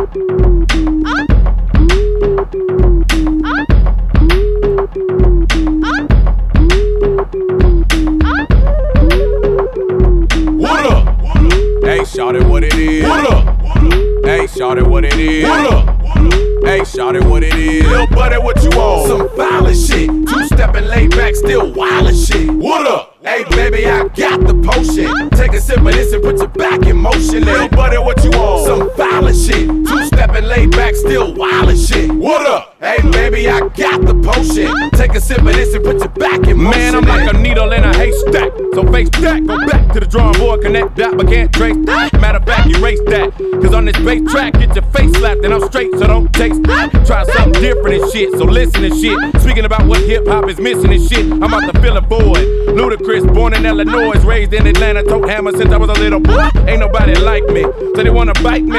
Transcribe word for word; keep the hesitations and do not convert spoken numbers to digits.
What up? Hey, shawty, what it is? What up? Hey, shawty, what it is? What up? Hey, shawty, what it is? Lil' buddy, what you on? Some violent shit. Two-stepping, laid back, still wild as shit. What up? Hey, baby, I got the potion. Take a sip of this and put your back in motion. Lil' buddy, what you on? Some violent shit. Two-stepping, laid back, still wild as shit. What up? Hey, baby, I got the potion. Take a sip of this and put your back in motion. Man, I'm like a needle in a haystack. So face that, go back to the drawing board, connect that, but can't trace that. Matter of fact, erase that. Cause on this bass track, get your face slapped, and I'm straight, so don't taste that. Try something different and shit, so listen and shit. Speaking about what hip hop is missing and shit, I'm about to fill a void. Ludacris, born in Illinois, raised in Atlanta, tote hammer since I was a little boy. Ain't nobody like me, so they wanna bite me.